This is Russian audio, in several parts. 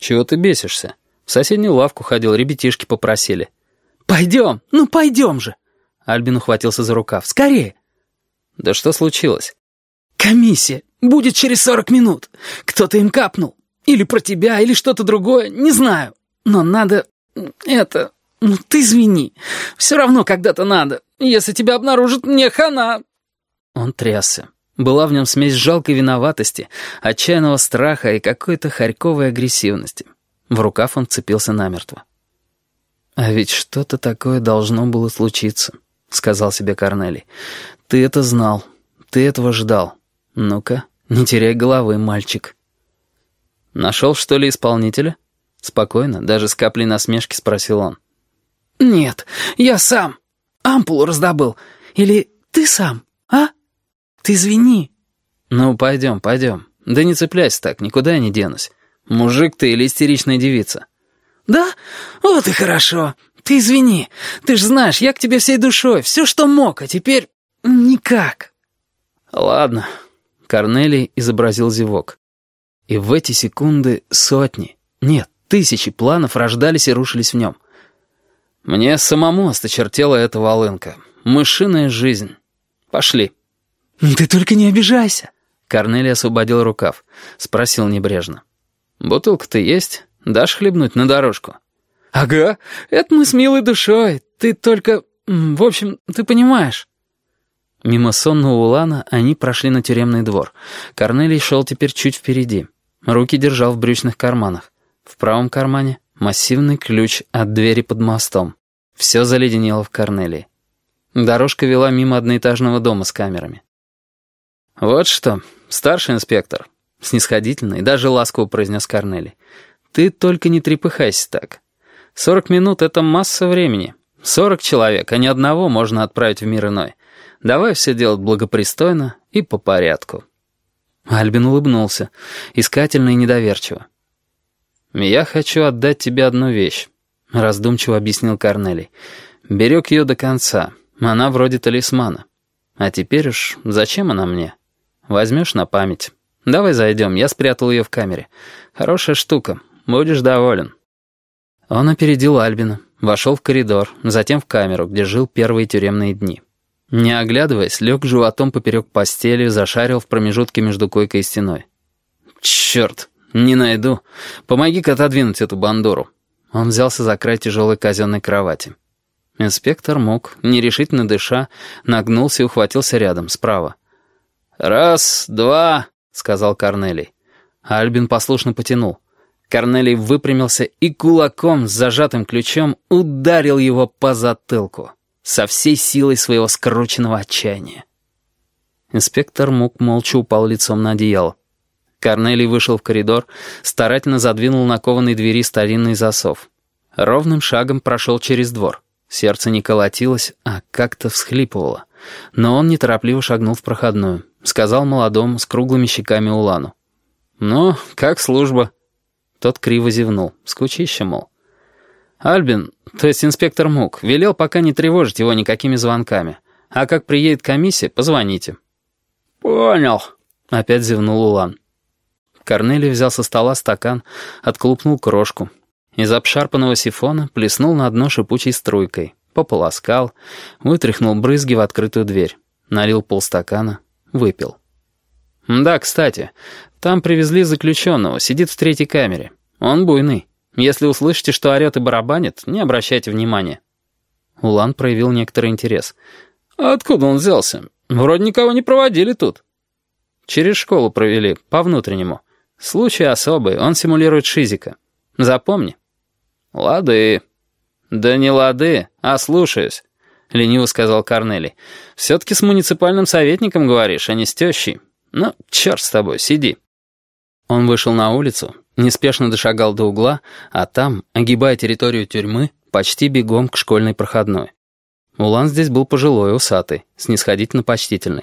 Чего ты бесишься? В соседнюю лавку ходил, ребятишки попросили». «Пойдем, ну пойдем же!» Альбин ухватился за рукав. «Скорее!» «Да что случилось?» «Комиссия будет через 40 минут. Кто-то им капнул. Или про тебя, или что-то другое, не знаю. Но надо... Ну ты извини. Все равно когда-то надо. Если тебя обнаружат, мне хана». Он трясся. Была в нем смесь жалкой виноватости, отчаянного страха и какой-то хорьковой агрессивности. В рукав он вцепился намертво. «А ведь что-то такое должно было случиться», — сказал себе Корнелий. «Ты это знал, ты этого ждал. Ну-ка, не теряй головы, мальчик». «Нашел, что ли, исполнителя?» Спокойно, даже с каплей насмешки спросил он. «Нет, я сам. Ампулу раздобыл. Или ты сам, а? Ты извини». «Ну, пойдем. Да не цепляйся так, никуда я не денусь. Мужик ты или истеричная девица?» «Да? Вот и хорошо. Ты извини. Ты ж знаешь, я к тебе всей душой, все, что мог, а теперь никак». «Ладно». Корнелий изобразил зевок. И в эти секунды сотни, нет, тысячи планов рождались и рушились в нем. Мне самому осточертела эта волынка. Мышиная жизнь. Пошли. «Ты только не обижайся». Корнелий освободил рукав. Спросил небрежно. «Бутылка-то есть? Дашь хлебнуть на дорожку?» «Ага, это мы с милой душой. Ты только... В общем, ты понимаешь». Мимо сонного улана они прошли на тюремный двор. Корнелий шел теперь чуть впереди. Руки держал в брючных карманах. В правом кармане массивный ключ от двери под мостом. Все заледенело в Корнелии. Дорожка вела мимо одноэтажного дома с камерами. «Вот что, старший инспектор», — снисходительно и даже ласково произнес Корнелий, «ты только не трепыхайся так. 40 минут — это масса времени. 40 человек, а ни одного можно отправить в мир иной. Давай все делать благопристойно и по порядку». Альбин улыбнулся, искательно и недоверчиво. «Я хочу отдать тебе одну вещь», — раздумчиво объяснил Корнелий. «Берег ее до конца. Она вроде талисмана. А теперь уж зачем она мне? Возьмешь на память. Давай зайдем, я спрятал ее в камере. Хорошая штука, будешь доволен». Он опередил Альбина, вошел в коридор, затем в камеру, где жил первые тюремные дни. Не оглядываясь, лег животом поперек постели, зашарил в промежутке между койкой и стеной. «Черт, не найду. Помоги-ка отодвинуть эту бандуру». Он взялся за край тяжелой казенной кровати. Инспектор Мук, нерешительно дыша, нагнулся и ухватился рядом, справа. «Раз, два», — сказал Корнелий. Альбин послушно потянул. Корнелий выпрямился и кулаком с зажатым ключом ударил его по затылку со всей силой своего скрученного отчаяния. Инспектор Мук молча упал лицом на одеяло. Корнелий вышел в коридор, старательно задвинул на кованой двери старинный засов. Ровным шагом прошел через двор. Сердце не колотилось, а как-то всхлипывало. Но он неторопливо шагнул в проходную. Сказал молодому с круглыми щеками улану. «Ну, как служба?» Тот криво зевнул. Скучище, мол. Альбин, то есть инспектор Мук, велел пока не тревожить его никакими звонками. А как приедет комиссия, позвоните. «Понял», — опять зевнул улан. Корнелий взял со стола стакан, отклупнул крошку. Из обшарпанного сифона плеснул на дно шипучей струйкой, пополоскал, вытряхнул брызги в открытую дверь, налил полстакана, выпил. «Да, кстати, там привезли заключенного, сидит в 3-й камере. Он буйный. Если услышите, что орет и барабанит, не обращайте внимания». Улан проявил некоторый интерес. «А откуда он взялся? Вроде никого не проводили тут». «Через школу провели, по-внутреннему. Случай особый, он симулирует шизика. Запомни». «Лады». «Да не лады, а слушаюсь», — лениво сказал Корнелий. «Все-таки с муниципальным советником говоришь, а не с тещей. Ну, черт с тобой, сиди». Он вышел на улицу, неспешно дошагал до угла, а там, огибая территорию тюрьмы, почти бегом к школьной проходной. Улан здесь был пожилой, усатый, снисходительно почтительный.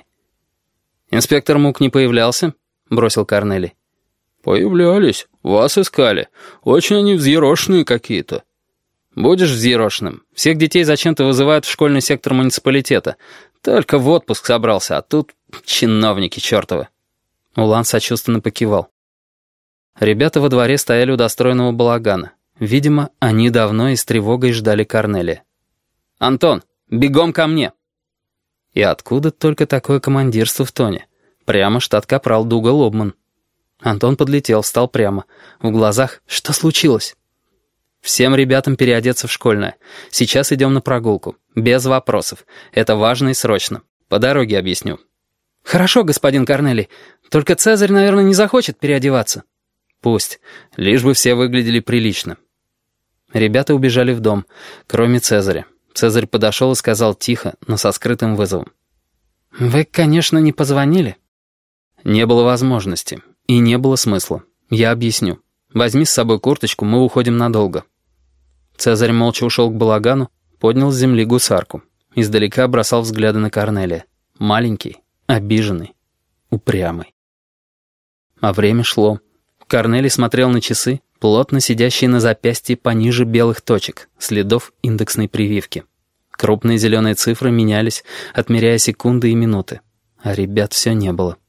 «Инспектор Мук не появлялся?» — бросил Корнелий. «Появлялись, вас искали. Очень они взъерошенные какие-то». «Будешь взъерошенным. Всех детей зачем-то вызывают в школьный сектор муниципалитета. Только в отпуск собрался, а тут чиновники чертовы». Улан сочувственно покивал. Ребята во дворе стояли у достроенного балагана. Видимо, они давно и с тревогой ждали Корнелия. «Антон, бегом ко мне!» И откуда только такое командирство в тоне? Прямо штат-капрал Дугал Обман. Антон подлетел, встал прямо. В глазах «Что случилось?» «Всем ребятам переодеться в школьное. Сейчас идем на прогулку. Без вопросов. Это важно и срочно. По дороге объясню». «Хорошо, господин Корнелий. Только Цезарь, наверное, не захочет переодеваться». «Пусть. Лишь бы все выглядели прилично». Ребята убежали в дом, кроме Цезаря. Цезарь подошел и сказал тихо, но со скрытым вызовом. «Вы, конечно, не позвонили?» «Не было возможности. И не было смысла. Я объясню. Возьми с собой курточку, мы уходим надолго». Цезарь молча ушел к балагану, поднял с земли гусарку. Издалека бросал взгляды на Корнелия. Маленький, обиженный, упрямый. А время шло. Корнелий смотрел на часы, плотно сидящие на запястье пониже белых точек, следов индексной прививки. Крупные зеленые цифры менялись, отмеряя секунды и минуты. А ребят все не было.